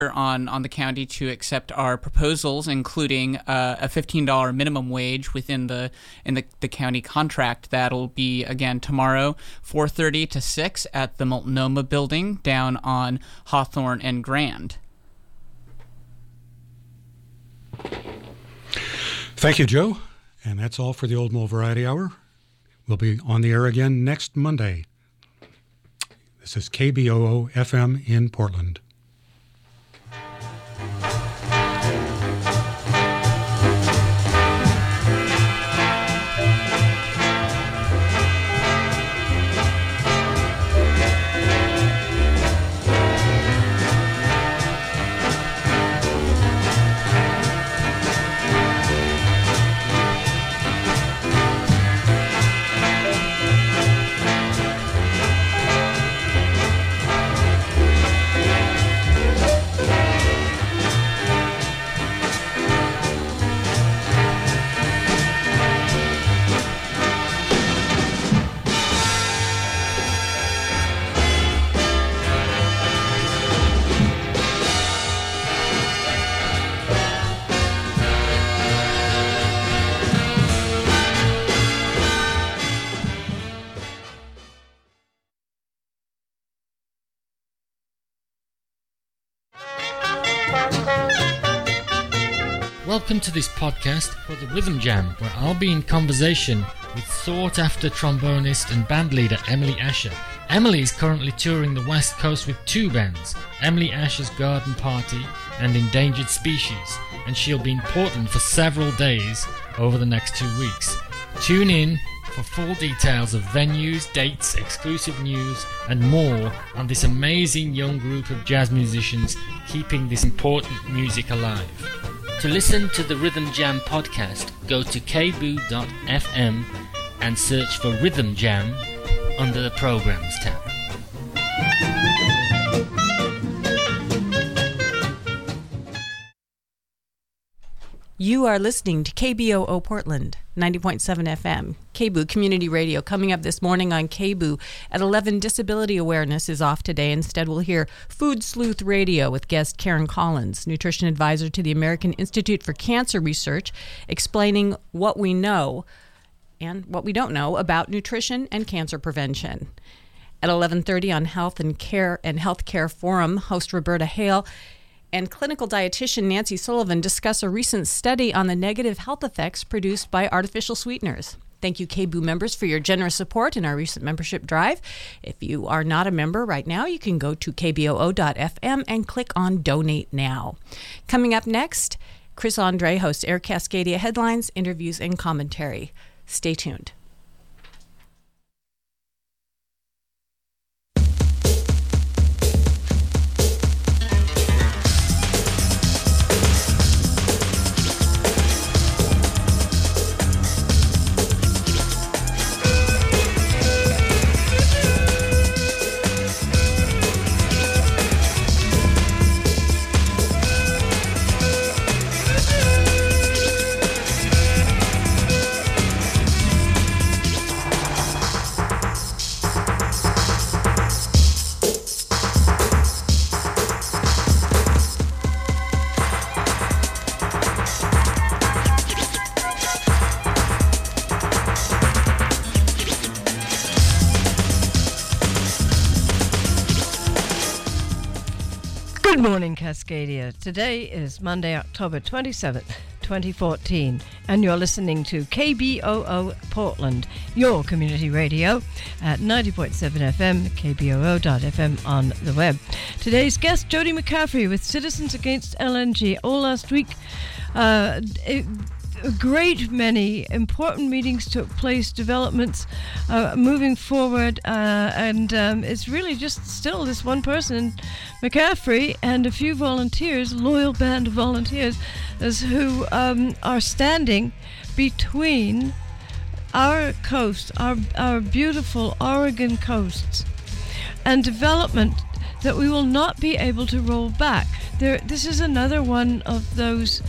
on the county to accept our proposals, including a $15 minimum wage within the county contract. That'll be again tomorrow, 4:30 to 6 at the Multnomah Building down on Hawthorne and Grand. Thank you, Joe. And that's all for the Old Mole Variety Hour. We'll be on the air again next Monday. This is KBOO FM in Portland. Welcome to this podcast for the Rhythm Jam, where I'll be in conversation with sought-after trombonist and bandleader Emily Asher. Emily is currently touring the West Coast with two bands, Emily Asher's Garden Party and Endangered Species, and she'll be in Portland for several days over the next 2 weeks. Tune in for full details of venues, dates, exclusive news, and more on this amazing young group of jazz musicians keeping this important music alive. To listen to the Rhythm Jam podcast, go to kboo.fm and search for Rhythm Jam under the Programs tab. You are listening to KBOO Portland, 90.7 FM, KBOO Community Radio. Coming up this morning on KBOO at 11, Disability Awareness is off today. Instead, we'll hear Food Sleuth Radio with guest Karen Collins, nutrition advisor to the American Institute for Cancer Research, explaining what we know and what we don't know about nutrition and cancer prevention. At 11:30 on Health and Healthcare Forum, host Roberta Hale and clinical dietitian Nancy Sullivan discuss a recent study on the negative health effects produced by artificial sweeteners. Thank you, KBOO members, for your generous support in our recent membership drive. If you are not a member right now, you can go to kboo.fm and click on Donate Now. Coming up next, Chris Andre hosts Air Cascadia headlines, interviews, and commentary. Stay tuned. Good morning, Cascadia. Today is Monday, October 27th, 2014, and you're listening to KBOO Portland, your community radio, at 90.7 FM, kboo.fm on the web. Today's guest, Jody McCaffrey with Citizens Against LNG. All last week, a great many important meetings took place, developments moving forward, and it's really just still this one person, McCaffrey, and a few volunteers, loyal band of volunteers, who are standing between our coast, our beautiful Oregon coasts, and development that we will not be able to roll back. This is another one of those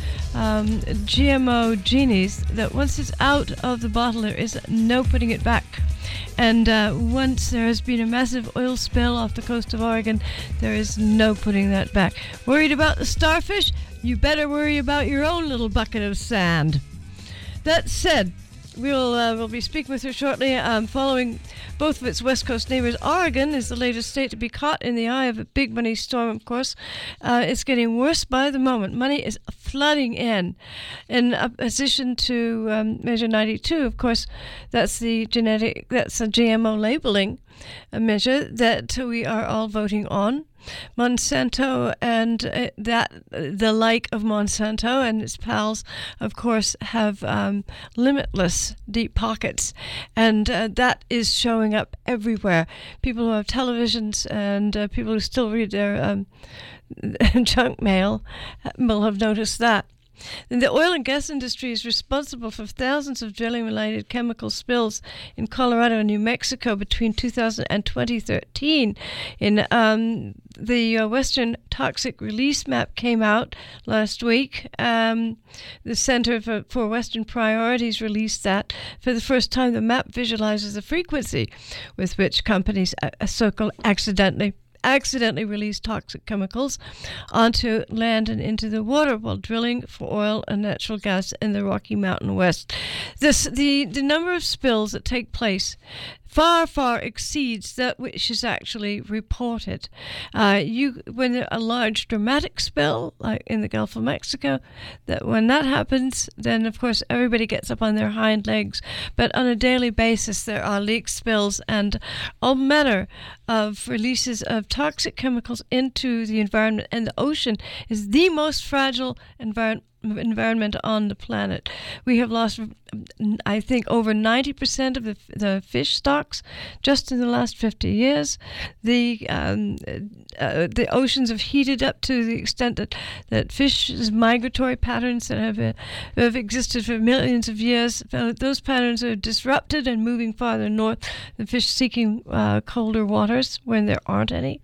GMO genies that once it's out of the bottle, there is no putting it back. And once there has been a massive oil spill off the coast of Oregon, there is no putting that back. Worried about the starfish? You better worry about your own little bucket of sand. That said, we'll be speaking with her shortly. Following both of its west coast neighbors, Oregon is the latest state to be caught in the eye of a big money storm. Of course, it's getting worse by the moment. Money is flooding in opposition to Measure 92. Of course, that's a GMO labeling measure that we are all voting on. Monsanto and the like of Monsanto and its pals, of course, have limitless deep pockets, and that is showing up everywhere. People who have televisions and people who still read their junk mail will have noticed that. And the oil and gas industry is responsible for thousands of drilling-related chemical spills in Colorado and New Mexico between 2000 and 2013. The Western Toxic Release Map came out last week. The Center for Western Priorities released that. For the first time, the map visualizes the frequency with which companies accidentally release toxic chemicals onto land and into the water while drilling for oil and natural gas in the Rocky Mountain West. The number of spills that take place far exceeds that which is actually reported. When a large dramatic spill, like in the Gulf of Mexico, when that happens, then of course everybody gets up on their hind legs. But on a daily basis, there are leak spills and all manner of releases of toxic chemicals into the environment. And the ocean is the most fragile environment on the planet. We have lost, I think, over 90% of the fish stocks just in the last 50 years. The oceans have heated up to the extent that fish's migratory patterns that have existed for millions of years, those patterns are disrupted and moving farther north, the fish seeking colder waters when there aren't any.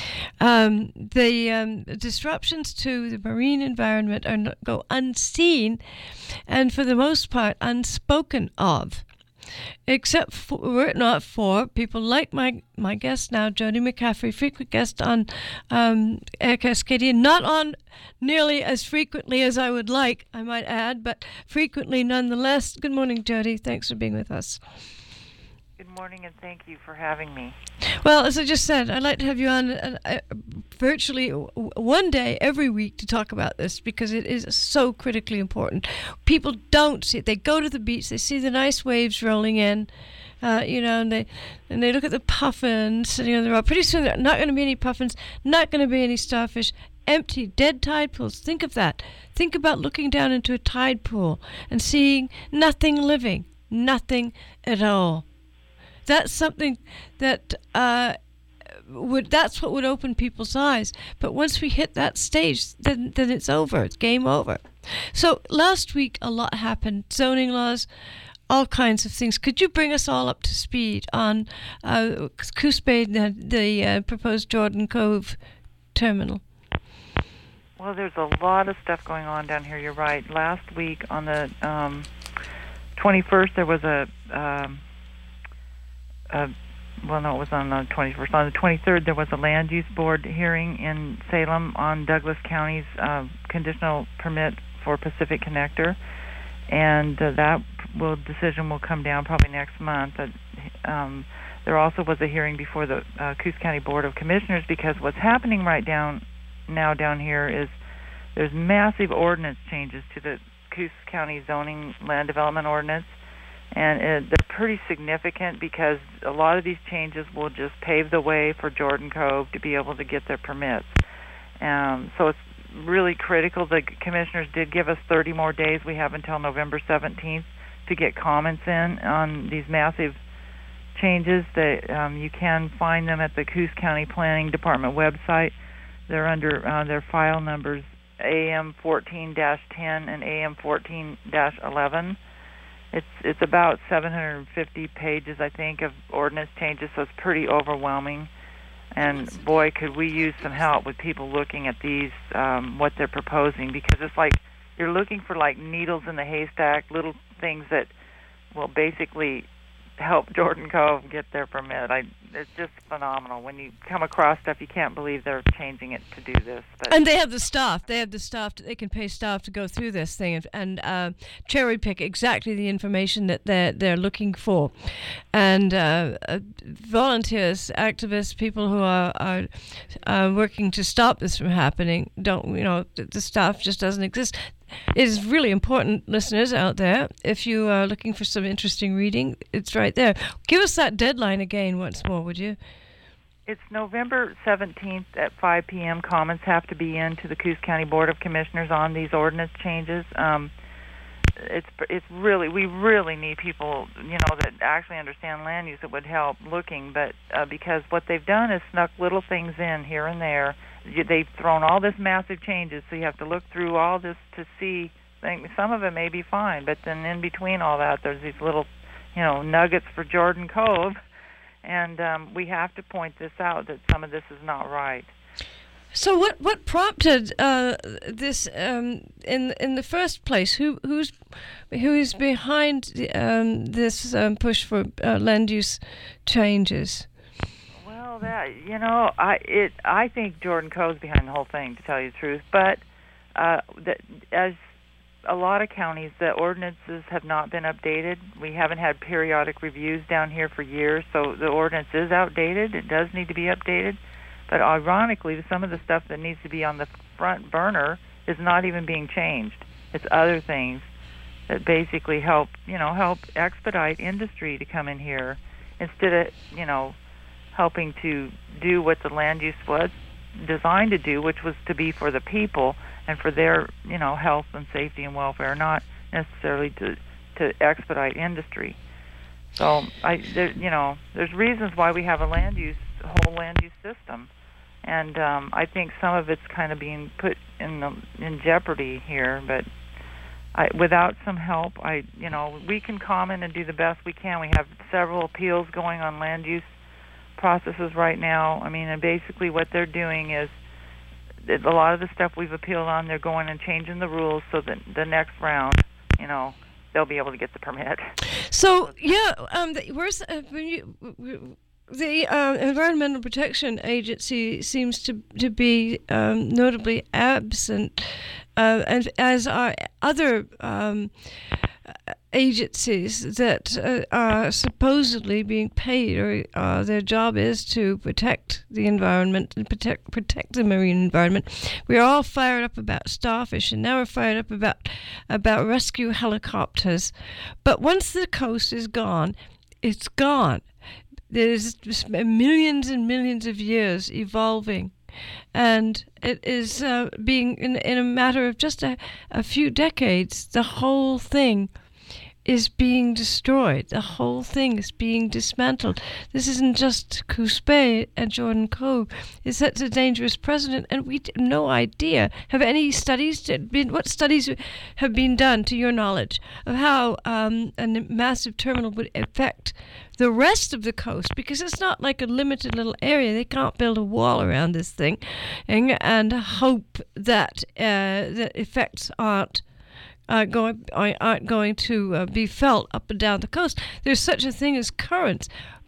The disruptions to the marine environment go unseen and for the most part unspoken of, except were it not for people like my guest now, Jody McCaffrey, frequent guest on Air Cascadia, not on nearly as frequently as I would like, I might add, but frequently nonetheless. Good morning, Jody. Thanks for being with us. Good morning, and thank you for having me. Well, as I just said, I'd like to have you on virtually one day every week to talk about this because it is so critically important. People don't see it. They go to the beach, they see the nice waves rolling in, and they look at the puffins sitting on the rock. Pretty soon there are not going to be any puffins, not going to be any starfish. Empty, dead tide pools. Think of that. Think about looking down into a tide pool and seeing nothing living, nothing at all. That's something that that's what would open people's eyes. But once we hit that stage, then it's over. It's game over. So last week a lot happened. Zoning laws, all kinds of things. Could you bring us all up to speed on Coos Bay, the proposed Jordan Cove terminal? Well, there's a lot of stuff going on down here. You're right. Last week on the 21st, there was it was on the 21st. On the 23rd, there was a land use board hearing in Salem on Douglas County's conditional permit for Pacific Connector, and that decision will come down probably next month. There also was a hearing before the Coos County Board of Commissioners because what's happening right now down here is there's massive ordinance changes to the Coos County zoning land development ordinance. And they're pretty significant because a lot of these changes will just pave the way for Jordan Cove to be able to get their permits. So it's really critical. The commissioners did give us 30 more days. We have until November 17th to get comments in on these massive changes. That you can find them at the Coos County Planning Department website. They're under their file numbers AM 14-10 and AM 14-11. It's about 750 pages, I think, of ordinance changes, so it's pretty overwhelming. And boy, could we use some help with people looking at these, what they're proposing, because it's like you're looking for like needles in the haystack, little things that will basically help Jordan Cove get their permit. It's just phenomenal. When you come across stuff, you can't believe they're changing it to do this. And they have the staff. They can pay staff to go through this thing and cherry pick exactly the information that they're looking for. And volunteers, activists, people who are working to stop this from happening, the staff just doesn't exist. It is really important, listeners out there, if you are looking for some interesting reading, it's right there. Give us that deadline again once more, would you? It's November 17th at 5 p.m. Comments have to be in to the Coos County Board of Commissioners on these ordinance changes. It's really, we really need people, that actually understand land use that would help looking, but because what they've done is snuck little things in here and there. They've thrown all this massive changes, so you have to look through all this to see. Some of it may be fine, but then in between all that, there's these little, nuggets for Jordan Cove, and we have to point this out that some of this is not right. So what prompted this in the first place? Who is behind this push for land use changes? Well, I think Jordan Cove's behind the whole thing, to tell you the truth. But as a lot of counties, the ordinances have not been updated. We haven't had periodic reviews down here for years, so the ordinance is outdated. It does need to be updated. But ironically, some of the stuff that needs to be on the front burner is not even being changed. It's other things that basically help expedite industry to come in here instead of, helping to do what the land use was designed to do, which was to be for the people and for their, health and safety and welfare, not necessarily to expedite industry. So there's reasons why we have a whole land use system, and I think some of it's kind of being put in jeopardy here. But without some help, we can comment and do the best we can. We have several appeals going on land use processes right now. And basically what they're doing is a lot of the stuff we've appealed on, they're going and changing the rules so that the next round, they'll be able to get the permit. So the Environmental Protection Agency seems to be notably absent, and as are other agencies that are supposedly being paid, or their job is to protect the environment and protect the marine environment. We're all fired up about starfish, and now we're fired up about rescue helicopters. But once the coast is gone, it's gone. There's just millions and millions of years evolving, and it is being in a matter of just a few decades, the whole thing is being destroyed. The whole thing is being dismantled. This isn't just Coos Bay and Jordan Cove. It sets a dangerous precedent, and we have no idea. Have any studies what studies have been done, to your knowledge, of how a massive terminal would affect the rest of the coast? Because it's not like a limited little area. They can't build a wall around this thing and hope that the effects aren't going to be felt up and down the coast. There's such a thing as currents.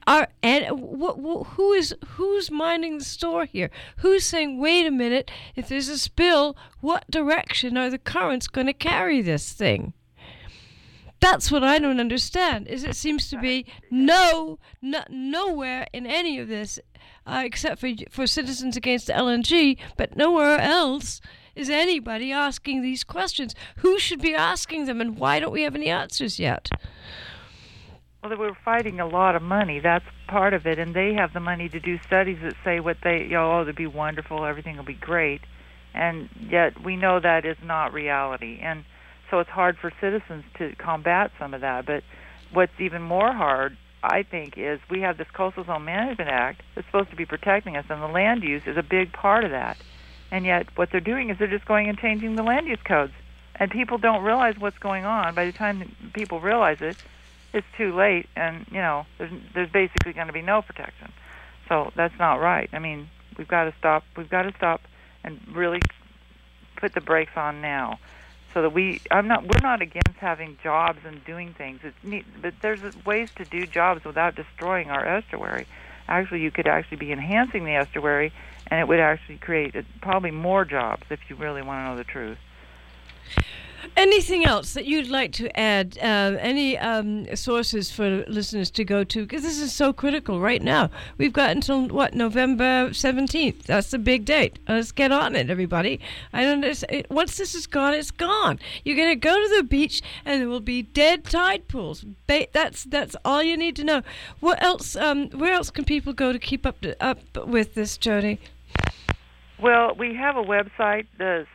Who's minding the store here? Who's saying, wait a minute, if there's a spill, what direction are the currents going to carry this thing? That's what I don't understand. Is it seems to be nowhere in any of this, except for Citizens Against LNG, but nowhere else is anybody asking these questions. Who should be asking them, and why don't we have any answers yet? Well, we're fighting a lot of money. That's part of it, and they have the money to do studies that say what it'd be wonderful, everything will be great, and yet we know that is not reality. And so it's hard for citizens to combat some of that. But what's even more hard, I think, is we have this Coastal Zone Management Act that's supposed to be protecting us, and the land use is a big part of that. And yet what they're doing is they're just going and changing the land use codes. And people don't realize what's going on. By the time people realize it, it's too late, and, there's basically going to be no protection. So that's not right. We've got to stop and really put the brakes on now. so that we're not against having jobs and doing things. It's neat, but there's ways to do jobs without destroying our estuary. Actually, you could actually be enhancing the estuary, and it would actually create probably more jobs if you really want to know the truth. Anything else that you'd like to add? Any sources for listeners to go to? Because this is so critical right now. We've got until, November 17th. That's the big date. Let's get on it, everybody. Once this is gone, it's gone. You're going to go to the beach, and there will be dead tide pools. That's all you need to know. What else? Where else can people go to keep up with this, Jody? Well, we have a website, the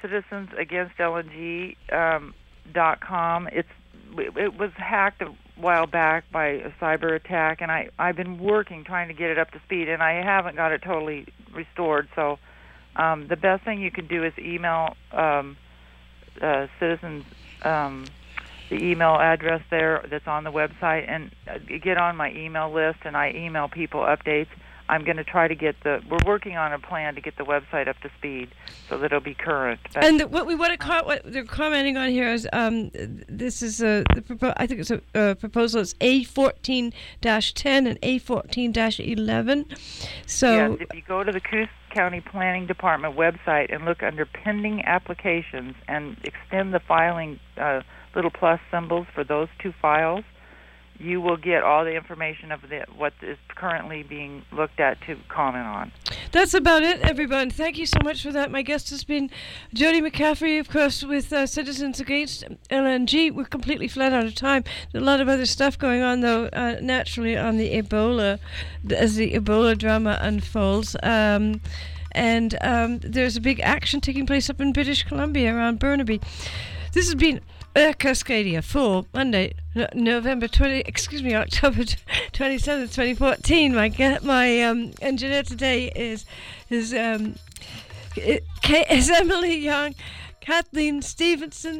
citizensaGainstLNG.com. It was hacked a while back by a cyber attack, and I've been trying to get it up to speed, and I haven't got it totally restored. So the best thing you can do is email citizens, the email address there that's on the website, and get on my email list, and I email people updates. I'm going to try to we're working on a plan to get the website up to speed so that it'll be current. And what they're commenting on here is this is I think it's a proposal. It's A14-10 and A14-11. So yes, if you go to the Coos County Planning Department website and look under pending applications and extend the filing little plus symbols for those two files, you will get all the information of what is currently being looked at to comment on. That's about it, everyone. Thank you so much for that. My guest has been Jody McCaffrey, of course, with Citizens Against LNG. We're completely flat out of time. There's a lot of other stuff going on, though, naturally, on the Ebola, as the Ebola drama unfolds. And there's a big action taking place up in British Columbia around Burnaby. This has been Cascadia for Monday, October 27th, 2014. My engineer today is Emily Young, Kathleen Stevenson,